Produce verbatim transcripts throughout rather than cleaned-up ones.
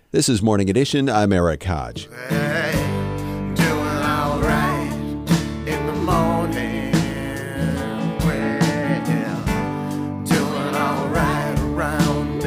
This is Morning Edition. I'm Eric Hodge. Hey, doing all right in the morning. Well, doing all right around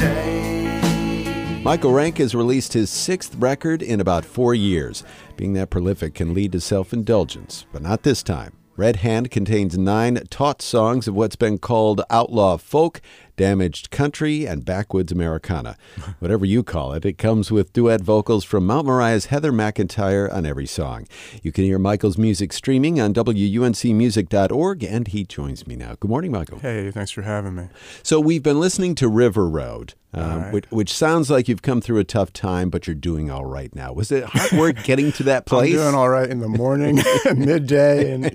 midday. Michael Rank has released his sixth record in about four years. Being that prolific can lead to self-indulgence, but not this time. Red Hand contains nine taut songs of what's been called outlaw folk, damaged country, and backwoods Americana. Whatever you call it, it comes with duet vocals from Mount Moriah's Heather McEntire on every song. You can hear Michael's music streaming on W U N C music dot org, and he joins me now. Good morning, Michael. Hey, thanks for having me. So we've been listening to River Road, um, right. which, which sounds like you've come through a tough time, but you're doing all right now. Was it hard work getting to that place? I'm doing all right in the morning, midday, and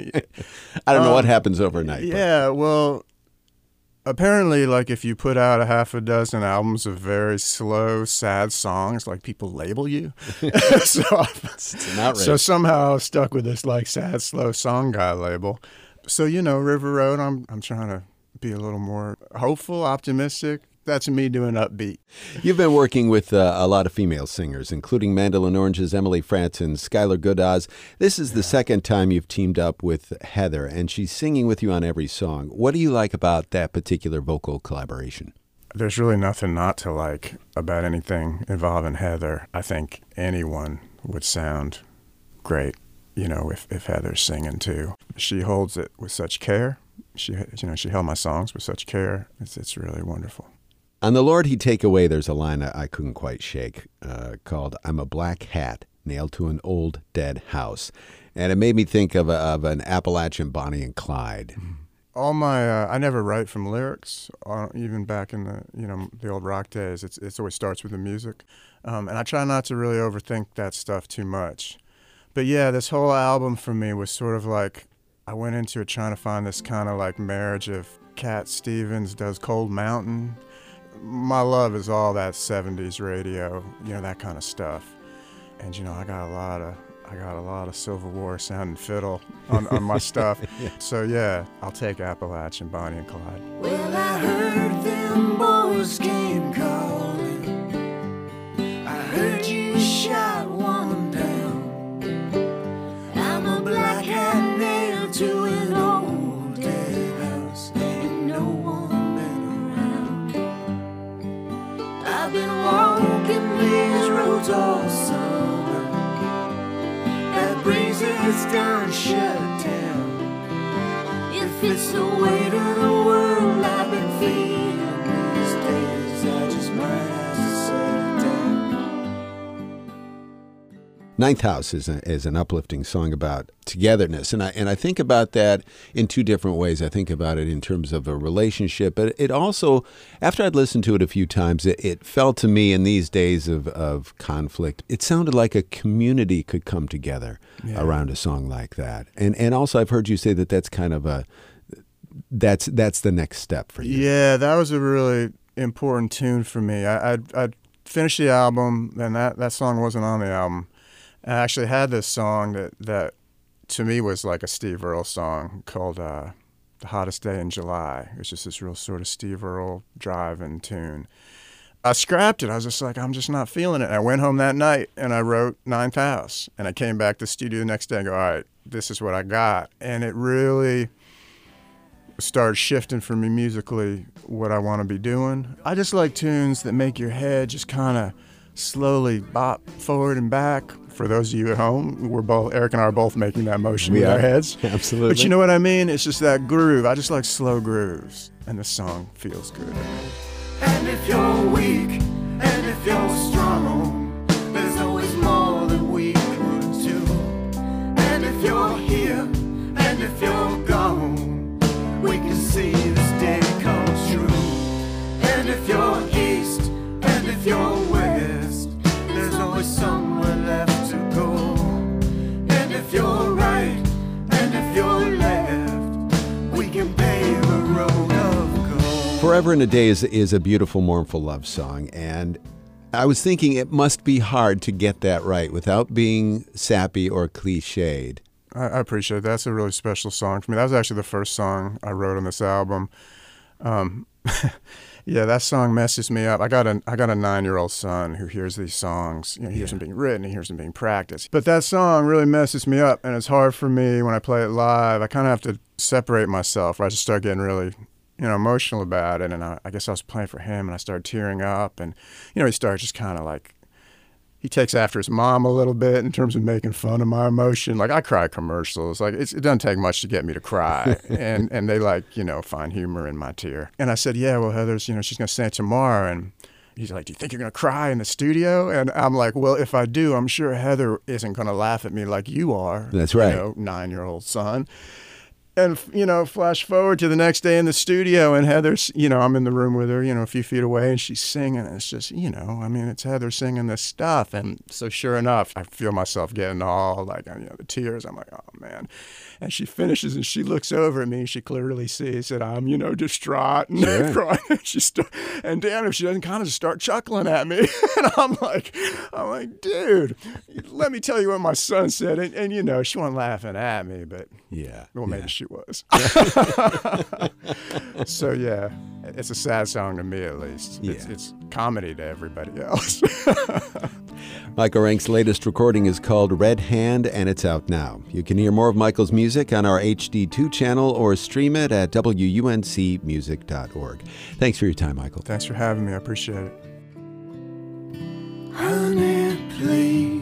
I don't know um, what happens overnight. Yeah, well, apparently, like if you put out a half a dozen albums of very slow, sad songs, like people label you. so, It's an outrage. so somehow I'm stuck with this like sad, slow song guy label. So you know, River Road, I'm I'm trying to be a little more hopeful, optimistic. That's me doing upbeat. You've been working with uh, a lot of female singers, including Mandolin Orange's Emily France and Skylar Goodaz. This is the second time you've teamed up with Heather, and she's singing with you on every song. What do you like about that particular vocal collaboration? There's really nothing not to like about anything involving Heather. I think anyone would sound great, you know, if, if Heather's singing too. She holds it with such care. She, you know, she held my songs with such care. It's, it's really wonderful. On The Lord He Take Away, there's a line I, I couldn't quite shake uh, called, "I'm a black hat nailed to an old dead house." And it made me think of, a, of an Appalachian Bonnie and Clyde. All my, uh, I never write from lyrics, uh, even back in the, you know, the old rock days. It's, it's always starts with the music. Um, and I try not to really overthink that stuff too much. But yeah, this whole album for me was sort of like, I went into it trying to find this kind of like marriage of Cat Stevens does Cold Mountain. My love is all that seventies radio, you know, that kind of stuff. And you know, I got a lot of I got a lot of Civil War sounding fiddle on, on my stuff. Yeah. So yeah, I'll take Appalachian Bonnie and Clyde. Well, I heard them boys came calling. I heard you shot one down. I'm a black hat nailed to an old dead house. Ain't no one been around. I've been walking these roads all summer. That breeze is done shut down. If it's the weight of the world I've been feeling these days, I just might have to set it down. Ninth House is, a, is an uplifting song about togetherness, and I and I think about that in two different ways. I think about it in terms of a relationship, but it also, after I'd listened to it a few times, it, it felt to me in these days of, of conflict, it sounded like a community could come together Yeah. around a song like that. And and also I've heard you say that that's kind of a, that's that's the next step for you. Yeah, that was a really important tune for me. I I'd, I'd finished the album, and that, that song wasn't on the album. I actually had this song that, that to me was like a Steve Earle song called uh, The Hottest Day in July. It was just this real sort of Steve Earle driving tune. I scrapped it. I was just like, I'm just not feeling it. I went home that night and I wrote Ninth House. And I came back to the studio the next day and go, all right, this is what I got. And it really started shifting for me musically what I want to be doing. I just like tunes that make your head just kind of slowly bop forward and back. For those of you at home, we're both, Eric and I are both making that motion We with are. our heads. Absolutely. But you know what I mean? It's just that groove. I just like slow grooves. And the song feels good. And if you're weak, and if you're strong, there's always more that we could do. And if you're here, and if you're gone, we can see this day come true. And if you're east, and if you're west, there's always somewhere left to go. And if you're right, and if you're left, we can pave a road of gold. Forever and a Day is, is a beautiful, mournful love song, and I was thinking it must be hard to get that right without being sappy or cliched. I, I appreciate it. That's a really special song for me. That was actually the first song I wrote on this album. Um, Yeah, that song messes me up. I got a I got a nine-year-old son who hears these songs. You know, he hears them being written, he hears them being practiced. But that song really messes me up, and it's hard for me when I play it live. I kind of have to separate myself, or I just start getting really, you know, emotional about it. And I, I guess I was playing for him, and I started tearing up, and you know, he started just kind of like. He takes after his mom a little bit in terms of making fun of my emotion. Like, I cry commercials. Like, it's, it doesn't take much to get me to cry. and and they, like, you know, find humor in my tear. And I said, yeah, well, Heather's, you know, she's going to sing it tomorrow. And he's like, do you think you're going to cry in the studio? And I'm like, well, if I do, I'm sure Heather isn't going to laugh at me like you are. That's right. You know, nine-year-old son. And, you know, flash forward to the next day in the studio, and Heather's, you know, I'm in the room with her, you know, a few feet away, and she's singing. And it's just, you know, I mean, it's Heather singing this stuff. And so sure enough, I feel myself getting all, like, you know, the tears. I'm like, oh, man. And she finishes, and she looks over at me, and she clearly sees that I'm, you know, distraught and Sure. crying. And, she start, and damn if she doesn't kind of just start chuckling at me. And I'm like, I'm like, dude, let me tell you what my son said. And, and you know, she wasn't laughing at me, but Yeah. well, yeah. maybe she was. So, yeah, it's a sad song to me, at least. It's, Yeah. it's comedy to everybody else. Michael Rank's latest recording is called Red Hand, and it's out now. You can hear more of Michael's music on our H D two channel or stream it at W U N C music dot org. Thanks for your time, Michael. Thanks for having me. I appreciate it. Honey, please.